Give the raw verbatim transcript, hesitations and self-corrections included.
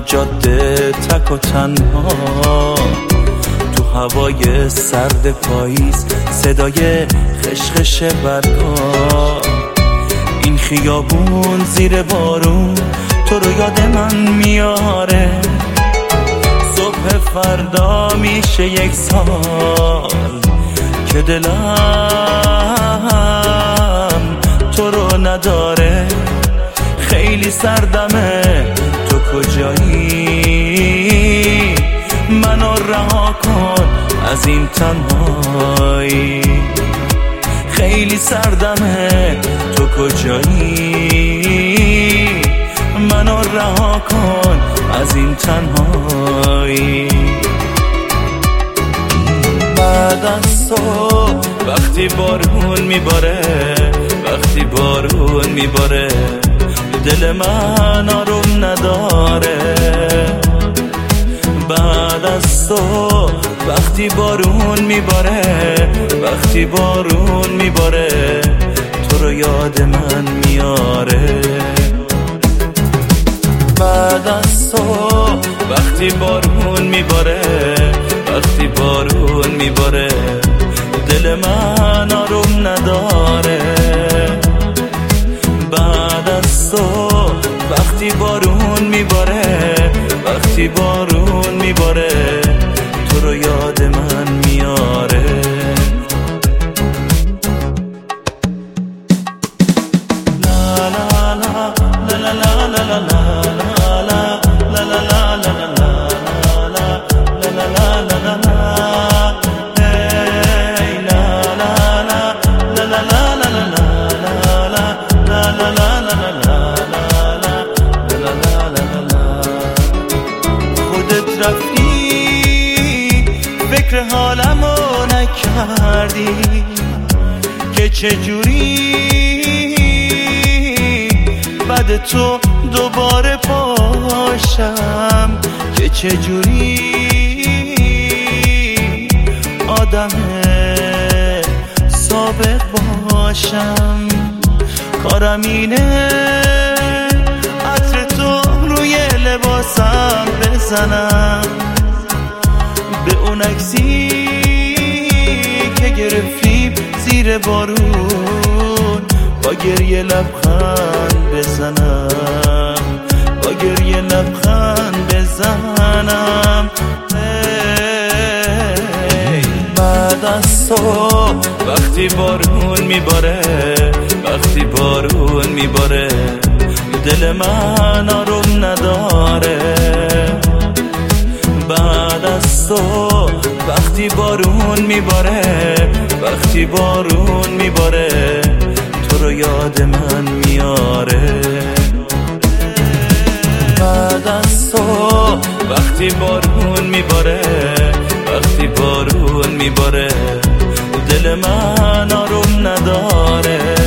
جاده تک و تنها، تو هوای سرد پاییز صدای خشخش برگا، این خیابون زیر بارون تو رو یاد من میاره. صبح فردا میشه یک سال که دلم تو رو نداره. خیلی سردمه، تو کجایی؟ منو رها کن از این تنهایی. خیلی سردمه، تو کجایی؟ منو رها کن از این تنهایی. بعد از صبح وقتی بارون میباره، وقتی بارون میباره دل من آروم نداره. بعد از صبح وقتی بارون میباره، وقتی بارون میباره تو رو یاد من میاره. بعد از صبح وقتی بارون میباره، وقتی بارون میباره دل من آروم نداره. بعد از صبح وقتی بارون میباره، وقتی بارون میباره تو رو یاد من میاره. لا لا لا لا لا لا لا لا رفتی فکر حالمو نکردی که چجوری بعد تو دوباره پاشم، که چجوری آدم سابق باشم. کارم اینه عطر تو روی لباسم بزنم، به اون عکسی که گرفتیم زیر بارون با گریه لبخند بزنم، با گریه لبخند بزنم. بعد از صبح وقتی بارون میباره، وقتی بارون میباره دل من آروم نداره. بعد از صبح وقتی بارون میباره، وقتی بارون میباره تو رو یاد من میاره. بعد از صبح وقتی بارون میباره، وقتی بارون میباره دل من آروم نداره.